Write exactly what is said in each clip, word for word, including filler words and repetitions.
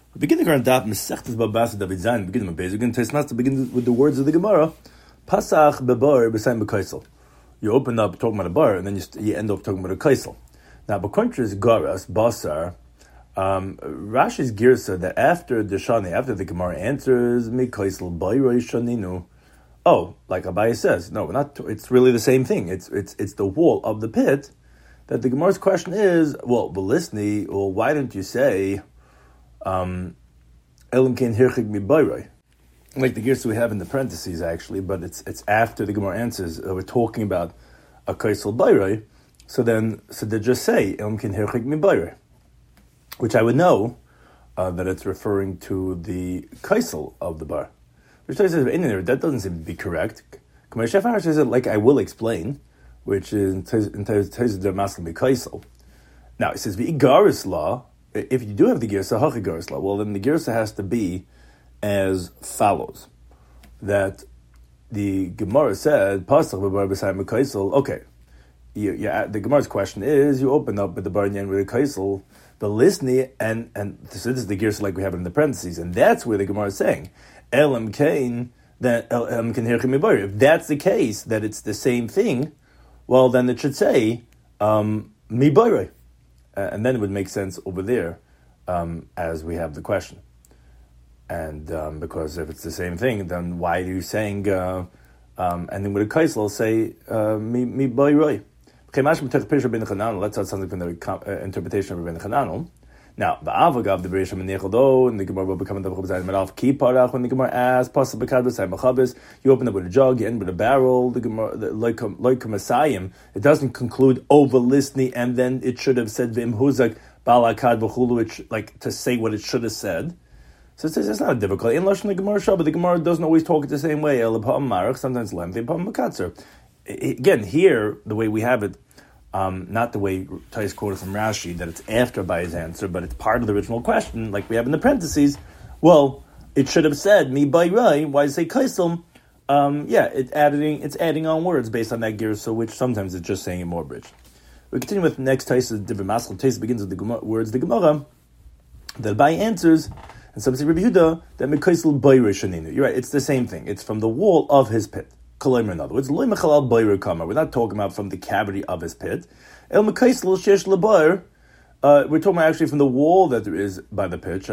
We begin the Daf Mesechtes Babasa David Zayin. Begin with Beis. We're going to taste to begin with the words of the Gemara. Pasach bebar b'sayim b'kaisel. You open up talking about a bar, and then you, you end up talking about a kaisel. Now, b'kontras garas basar. Um, Rashi's girsa that after the shani, after the Gemara answers mi kaisel bayroi shaninu. Oh, like Abaye says, no, we're not. It's really the same thing. It's it's it's the wall of the pit. That the Gemara's question is, well, belisni, well, why didn't you say? Um, Elim kein hirchig mi bayroi. Like the gears we have in the parentheses, actually, but it's it's after the Gemara answers. Uh, we're talking about a kaisel bayroi, so then so they just say Elim kein hirchig mi bayroi, which I would know uh, that it's referring to the kaisel of the bar. Which says that doesn't seem to be correct. Kamei Shefar says it like I will explain, which is in Tez der Masel mi kaisel. Now it says the Igaris law. If you do have the Girsa, Hachi Garis law, well then the Girsa has to be as follows. That the Gemara said, Pasach b'bar b'sayim b'kaisel, okay. You, you, the Gemara's question is, you open up with the bar and with the kaisel, the lisni, and, and so this is the Girsa like we have in the parentheses, and that's where the Gemara is saying, Elam kain, then Elam kan hirchim mi bayroi. If that's the case, that it's the same thing, well then it should say, um, mi bayroi. Uh, and then it would make sense over there um, as we have the question. And um, because if it's the same thing, then why are you saying, uh, um, and then with a kaisel, say, mi mi bayroi. Let's have something from the uh, interpretation of Rabbeinu Chananel. Now, the Avagav, the Bereishim and Nechado, and the Gemara will become the Chabazayim Maraf Ki Parach, when the Gemara asks, Pasal Bekad B'Sayim Machabis, you open up with a jug, you end with a barrel, the Gemara, Loikum Asayim, it doesn't conclude over listening, and then it should have said V'im Huzak, Balakad B'Chulu, which, like, to say what it should have said. So it says it's not difficult. In Lashon the Gemara Shah, but the Gemara doesn't always talk it the same way. Elapam Marach, sometimes lengthy, Pam Makatzer. Again, here, the way we have it, Um, not the way Tais quoted from Rashi, that it's after Abaye's answer, but it's part of the original question, like we have in the parentheses. Well, it should have said, Mi bayroi, why say kaisel? Um, yeah, it adding, it's adding on words based on that girsa, which sometimes it's just saying it more bridge. We continue with the next Tais, the different masculine Tais begins with the Gemara, words, the Gemara, that Abaye answers, and some say Rabbi Yehuda, that Mi kaisel bayroi shaninu. You're right, it's the same thing. It's from the wall of his pit. In other words, we're not talking about from the cavity of his pit. Uh, we're talking about actually from the wall that there is by the pit,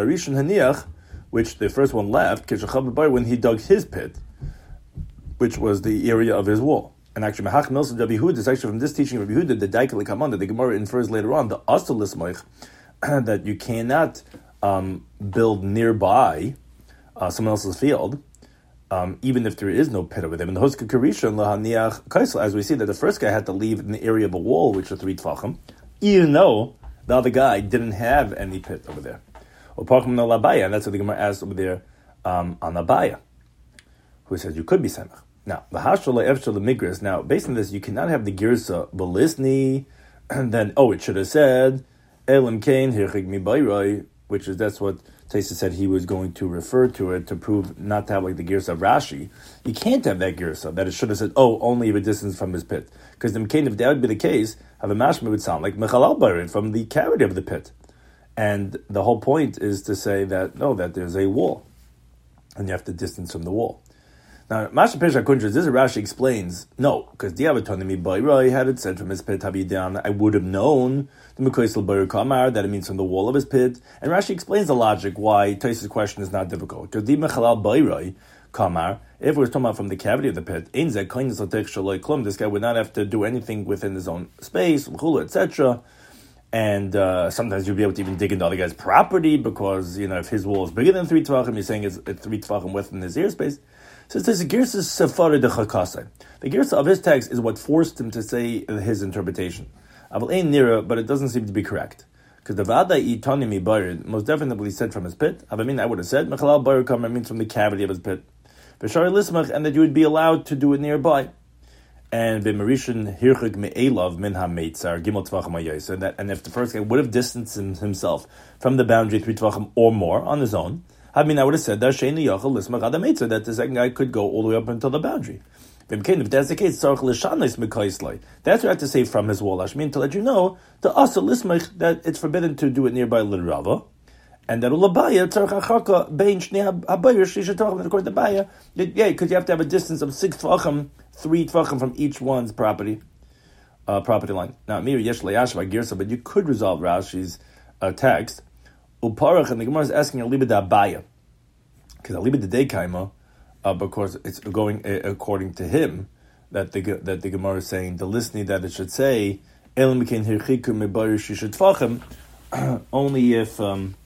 which the first one left, when he dug his pit, which was the area of his wall. And actually, is actually from this teaching of Rabbi Yehuda, the Daikali Kaman, that the Gemara infers later on, the Astal Lismoich, that you cannot um, build nearby uh, someone else's field, Um, even if there is no pit over there. In the Hoska Karisha and Lahaniach Kaisel, as we see that the first guy had to leave in the area of a wall, which was three tfachim, even though the other guy didn't have any pit over there. Or Parchim no Labaya, and that's what the Gemara asked over there um, on Abaya, who says you could be Semach. Now, the Hashala Evshala Migras, now, based on this, you cannot have the Girsa Belisni, and then, oh, it should have said, Elim Kain, Hirchig Mi Bayroi, which is, that's what Taisa said he was going to refer to it to prove not to have like the Girsa of Rashi. You can't have that Girsa, that it should have said, oh, only a distance from his pit. Because the Mekain, if that would be the case, have a mashma would sound like Mechalal Barin from the cavity of the pit. And the whole point is to say that, no, that there's a wall. And you have to distance from the wall. Now, Masha Pesha Kuntra, this is Rashi explains, no, because Diavatonimi Bayroi had it said from his pit, down, I would have known the Mekoisel Bayr Kamar, that it means from the wall of his pit. And Rashi explains the logic why Taisa's question is not difficult. Because Di Mechalal Bayroi Kamar, if we're talking about from the cavity of the pit, this guy would not have to do anything within his own space, et cetera. And uh, sometimes you'll be able to even dig into the other guy's property because, you know, if his wall is bigger than three tvachim, you're saying it's, it's three tvachim within his airspace. So it says the Girsa Sefari de Chakasai. The Girsa of his text is what forced him to say his interpretation. Aval ein nira, but it doesn't seem to be correct. Because the Vada Itanimi Barid most definitely said from his pit. I mean, I would have said Mechalal Barid Kamar means from the cavity of his pit. V'shari Lismach, and that you would be allowed to do it nearby. And B'marishan Hirchik Me'elav Minha Meitzar Gimel Tvachim Ayos. And that, and if the first guy would have distanced himself from the boundary three Tvachim or more on his own, I mean, I would have said that that the second guy could go all the way up until the boundary. If that's the case, that's what I have to say from his wall. I mean, to let you know, the asa lismach, that it's forbidden to do it nearby l'rava, And that ulabaya tzarich achaka bein shnei habayir shisha tvachim. And according to Baya, yeah, because you have to have a distance of six tvachim, three tvachim from each one's property uh, property line. Now, mir yesh le'yashva girsa, but you could resolve Rashi's uh, text. Uparach, and the Gemara is asking aliba da Baya, because aliba da deikaima, uh, because it's going uh, according to him that the that the Gemara is saying the listening that it should say elim mikein hirchiku mebayir shisha tvachim, only if. Um,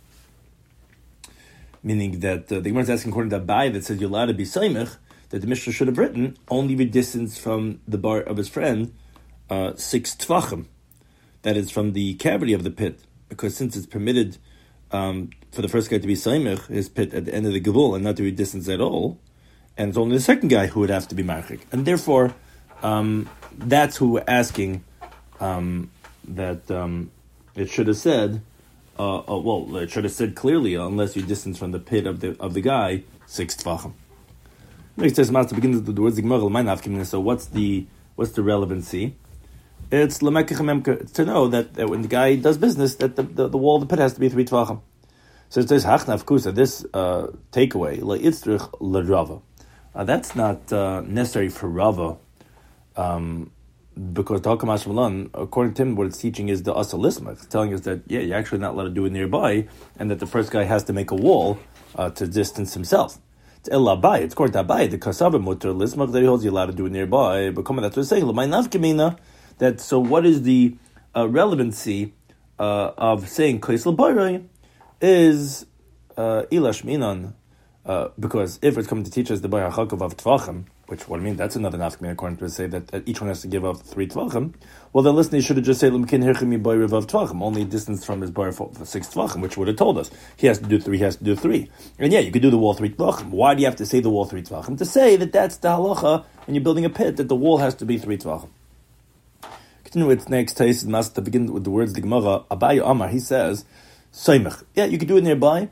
Meaning that uh, the Gemara is asking according to Abai that says you're allowed to be Saimich, that the Mishnah should have written only the distance from the bar of his friend, uh, six tvachim. That is from the cavity of the pit. Because since it's permitted um, for the first guy to be Saimich, his pit at the end of the Gavul, and not to be distance at all, and it's only the second guy who would have to be Marchik. And therefore, um, that's who we're asking um, that um, it should have said. Uh, uh, well, it should have said clearly, uh, unless you distance from the pit of the of the guy, six tvachim. Next says Master begins with the words Gemara. So what's the what's the relevancy? It's It's to know that, that when the guy does business, that the, the, the wall of the pit has to be three tvachim. So it says Hachnaf Kusa. This uh, takeaway leitzrich l'Rava. Uh, that's not uh, necessary for Rava. Um, Because Talkamash Malan, according to him, what it's teaching is the Asal Lisma. It's telling us that, yeah, you're actually not allowed to do it nearby, and that the first guy has to make a wall uh, to distance himself. It's El Abai, it's according to Abai, the Kasava Mutter Lisma, that he holds you allowed to do it nearby. But come on, that's what it's saying. L'may nafkamina, that, so what is the uh, relevancy uh, of saying Kaisel Bayray is uh, Ilash Minan, uh, because if it's coming to teach us the Bayar Chakov of Tvachim, which, what I mean, that's another nafkamina according to say that, that each one has to give up three tvachim. Well, then listen, he should have just said, L'mkin hirchim yibayir of tvachim, only distance from his bar for, for six tvachim, which would have told us. He has to do three, he has to do three. And yeah, you could do the wall three tvachim. Why do you have to say the wall three tvachim? To say that that's the halacha, when you're building a pit, that the wall has to be three tvachim. Continue with next taste, and to begin with the words, the Gemara, Abaye Amar, he says, Soimech. Yeah, you could do it nearby,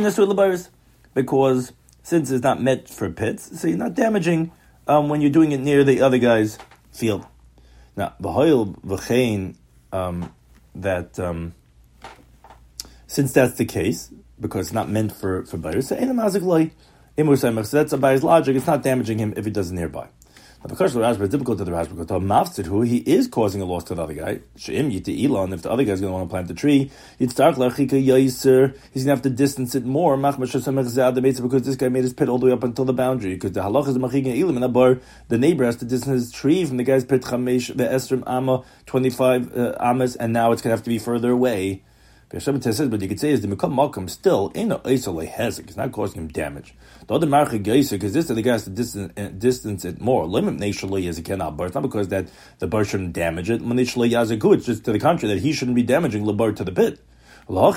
because since it's not meant for pits, so you're not damaging Um, when you're doing it near the other guy's field. Now, v'hoil v'chein, um, that um, since that's the case, because it's not meant for for bayers, so that's a bayer's logic. It's not damaging him if he does it nearby. Now, because the Rashba is difficult to the Rashba, because mafsid who he is causing a loss to the other guy. Sheim yiti ilan, if the other guy's going to want to plant the tree, he's going to have to distance it more. Because this guy made his pit all the way up until the boundary. Because the halach is machik ilim in a bar, the neighbor has to distance his tree from the guy's pit chamesh ve'esrim amma twenty-five uh, amas, and now it's going to have to be further away. But you could say is the Mikam Malcolm still in a Isole Hezek. It's not causing him damage. The other Marcha Geisa, because this the guy has to distance, uh, distance it more. Limit Neshali as he cannot, but it's not because that the bar shouldn't damage it. Manishali Yazaku, it's just to the contrary that he shouldn't be damaging the bar to the pit. So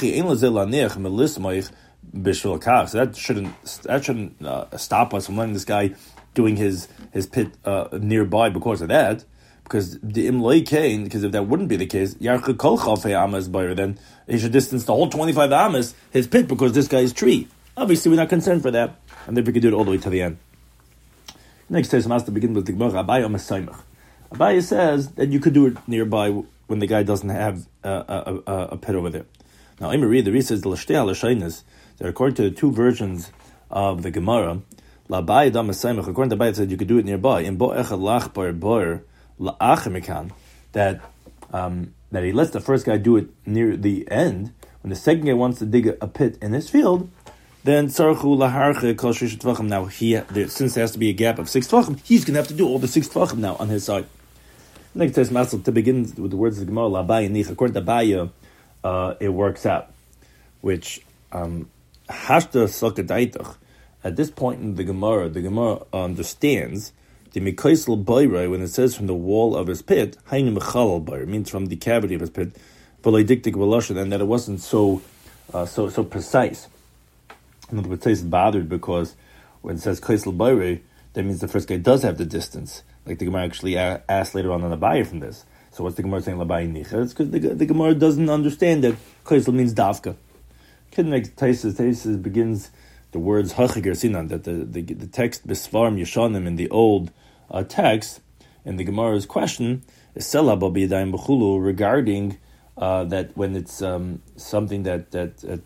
that shouldn't that shouldn't uh, stop us from letting this guy doing his his pit uh, nearby because of that. Because the imloi kain, because if that wouldn't be the case, yarcha kol chalfei amas bayer, then he should distance the whole twenty-five amas his pit because this guy's tree. Obviously, we're not concerned for that, and then we could do it all the way to the end. Next case, Master begins with the Gemara. Abaye Omer Saimach. Abaye says that you could do it nearby when the guy doesn't have uh, a, a, a pit over there. Now, I'm read the Re says the l'shtei alashainas that according to the two versions of the Gemara, la Abaye Omer Saimach. According to Abaye, it said you could do it nearby. In bo echad lach bar bar. That um, that he lets the first guy do it near the end. When the second guy wants to dig a, a pit in his field, then sarchu laharche kol sheish tvachim. Now he there, since there has to be a gap of six tvachim, he's going to have to do all the six tvachim now on his side. Next test masel to begin with the words of the Gemara Abaye nich. According to Abaye, uh, it works out, which hashta sakadaitach. At this point in the Gemara, the Gemara understands. The Mikaisel Bayrai, when it says from the wall of his pit, Hainu Mechalal Bayr, means from the cavity of his pit, Diktik Velashan, and that it wasn't so uh, so so precise. In other words, it's bothered because when it says Kaisel Bayrai, that means the first guy does have the distance. Like the Gemara actually asked later on in the Abaye from this. So what's the Gemara saying Abaye Nicha? It's because the, the Gemara doesn't understand that Kaisel means Davka. Kid next Taisus, Taisus begins the words Hachiger Sinan, that the, the, the text Bisvarm Yeshanim in the old uh, text, and the Gemara's question is Selah Babiyadayim B'chulu regarding uh, that when it's um, something that, that, that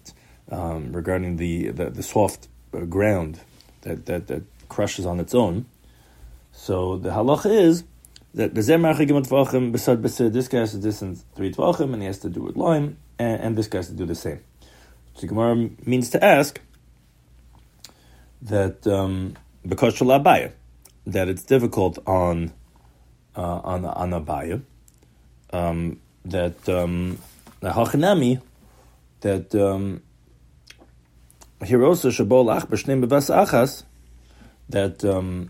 um, regarding the, the, the soft uh, ground that, that, that crushes on its own. So the halacha is that the Zemarcha Gimel Tvachim beside beside this guy has to distance three Tvachim and he has to do it lime, and, and this guy has to do the same. So Gemara means to ask that um, because Shalabaya, that it's difficult on uh, on on Abaya, um, that um, the Hachanami that um, Hirosa Shabol Ach B'Shneim B'Vas Achas, that um,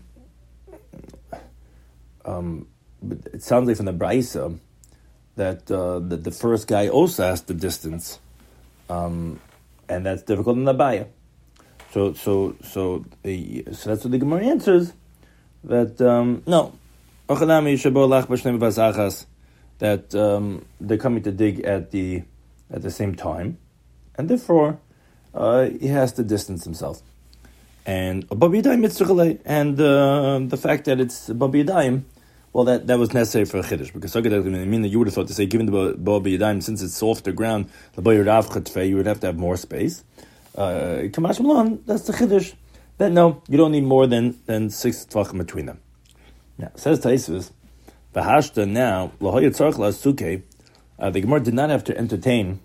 um, it sounds like from the Braisa that uh, that the first guy also has the distance, um, and that's difficult in the Abaya. So so so the so that's what the Gemara answers, that um, no, Hachanami Shabol Ach B'Shneim B'Vas Achas, that um, they're coming to dig at the at the same time, and therefore uh, he has to distance himself. And Baba Yadayim Mitzvah, and uh, the fact that it's Baba Yadayim, well, that, that was necessary for a chiddush, because I mean that you would have thought to say, given the Baba Yadayim, since it's softer ground, the you would have to have more space. Uh, Kamash Malan, that's the chiddush. That no, you don't need more than than six tvachim between them. Now says Taisvus, Bahashta now Lahoyat Tzarch LaSuke. The Gemara did not have to entertain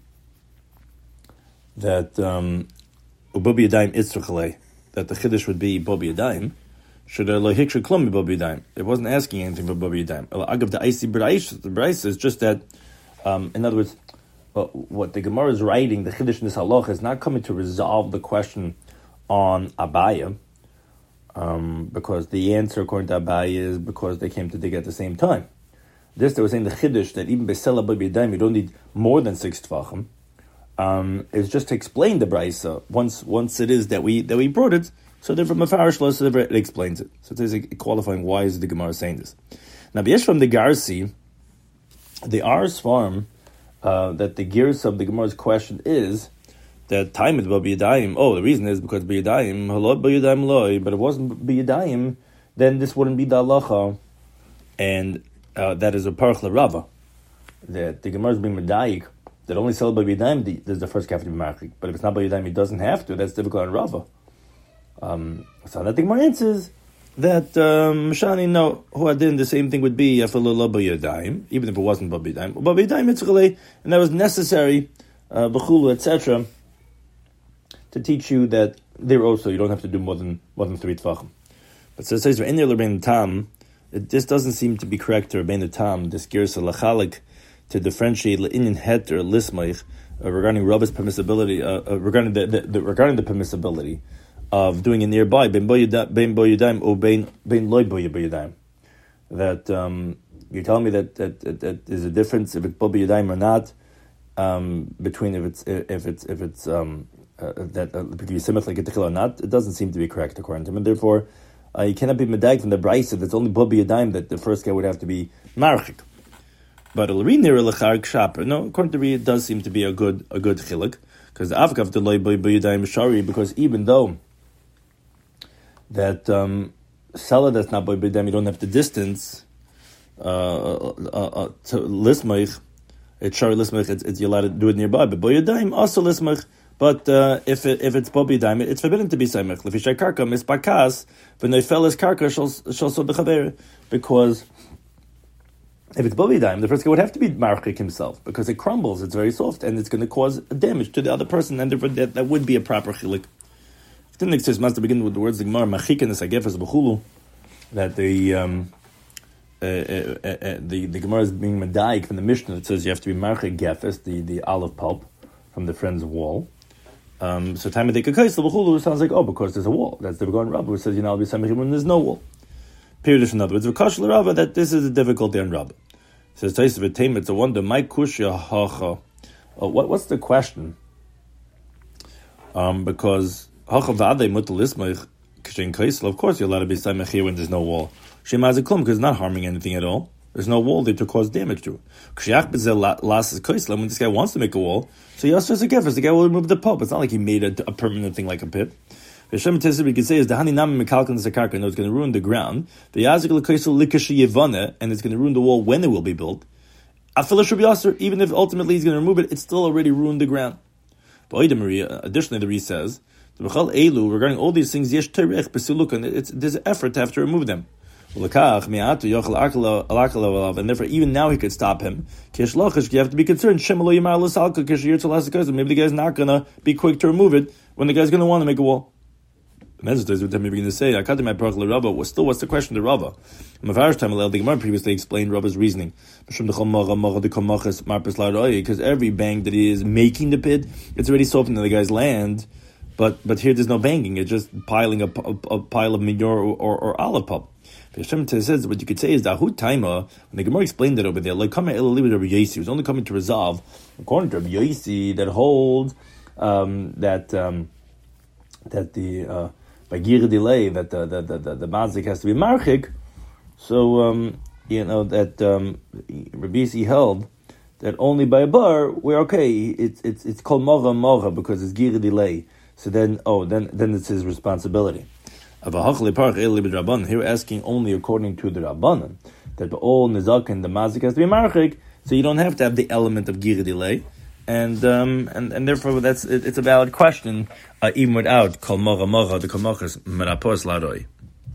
that um, Baba Yadayim Itzrachalei, that the chiddush would be Baba Yadayim. Should a lohikshur klum be Baba Yadayim? It wasn't asking anything for Baba Yadayim. Agav the icy brayis, the brayis is just that. Um, in other words, uh, what the Gemara is writing, the chiddush in this halach, is not coming to resolve the question on Abaya, um, because the answer according to Abaya is because they came to dig at the same time. This they were saying the chiddush that even besela Baba Yadayim you don't need more than six tvachim. Um, is just to explain the brayisa. Once once it is that we that we brought it. So therefore, Mefarish so it explains it. So there's a qualifying why is the Gemara saying this. Now, B'yesh from the Garsi, the Ars farm, uh, that the gears of the Gemara's question is that time is Baba Yadayim. Oh, the reason is because Baba Yadayim, hello, Baba Yadayim loy, but if it wasn't Baba Yadayim, then this wouldn't be the halacha, and uh, that is a parach l'rava. That the Gemara is being medayik, that only sell Baba Yadayim, there's the first kaf to be marchik. But if it's not Baba Yadayim, he doesn't have to. That's difficult on Rava. Um, so that the Gemara answers that Mishani um, no who adin the same thing would be Afallah Baba Yadayim, even if it wasn't Baba Yadayim. Baba Yadayim Mitzchalei, and that was necessary, uh, B'chulu, et cetera, to teach you that there also you don't have to do more than more than three tvachim. But so it says in Rabbeinu Tam, this doesn't seem to be correct to Rabbeinu Tam. This girsa lachalik to differentiate le'inyan het or lismaich uh, regarding Rava's permissibility, uh, uh, regarding the, the, the regarding the permissibility of doing it nearby, ben bo yadayim or ben ben loy bo yadayim. That um, you tell me that, that that that there's a difference if it's bo yadayim or not, um, between if it's if it's if it's um, uh, that uh, like or not. It doesn't seem to be correct according to him, and therefore uh, you cannot be medag from the brayso that's only bo yadayim that the first guy would have to be marchik. But no, according to me, it does seem to be a good a good chiluk, because the avkav the loy bo yadayim shari, because even though that um, seller that's not by bidem, you don't have the distance uh, uh, uh, to lismich. It's shari lismich. It's, it's you're allowed to do it nearby. But by yadayim also lismich. But uh, if it, if it's by yadayim, it's forbidden to be samech. Lefishay karka misbakas v'noifeles karka shal so dechaver, because if it's by yadayim, the first guy would have to be marchik himself, because it crumbles. It's very soft and it's going to cause damage to the other person, and therefore that, that would be a proper chilik. Didn't exist. Must begin with the words the Gemara machikinus agefes b'chulu, that the um, uh, uh, uh, the the Gemara is being medayik from the Mishnah that says you have to be marchik gefes, the the olive pulp from the friend's wall. Um, so time of the kakaisel b'chulu sounds like, oh, because there's a wall. That's the Begon Rabba who says you know I'll be samechim when there's no wall. Period. In other words, v'kashel Rabba that this is a difficulty on Rabba. Says Taisa v'teim. It's a wonder. My kushya hacha. What what's the question? Um, because of course, you're allowed to be samech here when there's no wall. Shema ze klum, because it's not harming anything at all. There's no wall there to cause damage to. When this guy wants to make a wall, so he also has a gefers. The guy will remove the pulp. It's not like he made a, a permanent thing like a pit. The Shem Tesser we can say is the hani nam mekalkan zakarka. No, it's going to ruin the ground. The yazik l'kaisel likashi yevana, and it's going to ruin the wall when it will be built. Afilish Rabbi Yasser, even if ultimately he's going to remove it, it's still already ruined the ground. But additionally, the Re says, regarding all these things, yesh terech besuluk, and it's there's an effort to have to remove them. And therefore, even now he could stop him. You have to be concerned. Maybe the guy's not going to be quick to remove it when the guy's going to want to make a wall. Maybe begin to say, well, still, what's the question to Rava? The Gemara previously explained Rava's reasoning. Because every bang that he is making the pit, it's already soaked into the guy's land. But but here there's no banging; it's just piling a, a, a pile of manure or, or, or olive pulp. Hashem says what you could say is that Ahud Taima, when the Gemara explained it over there, like Kama Elali with Rabbi Yosi, was only coming to resolve, according to Rabbi Yosi, that holds um, that um, that the uh, by gira delay that the the the, the, the mazik has to be marchik. So um, you know that um, Rabbi Yosi held that only by a bar we're okay. It's it's it's called mora mora because it's gira delay. So then, oh, then then it's his responsibility. Here we're asking only according to the Rabbanan, that all nizak and the mazik has to be marchik, so you don't have to have the element of gira delay, and um and, and therefore that's it, it's a valid question, uh, even without kol mora mora the kol machas merapos ladoi.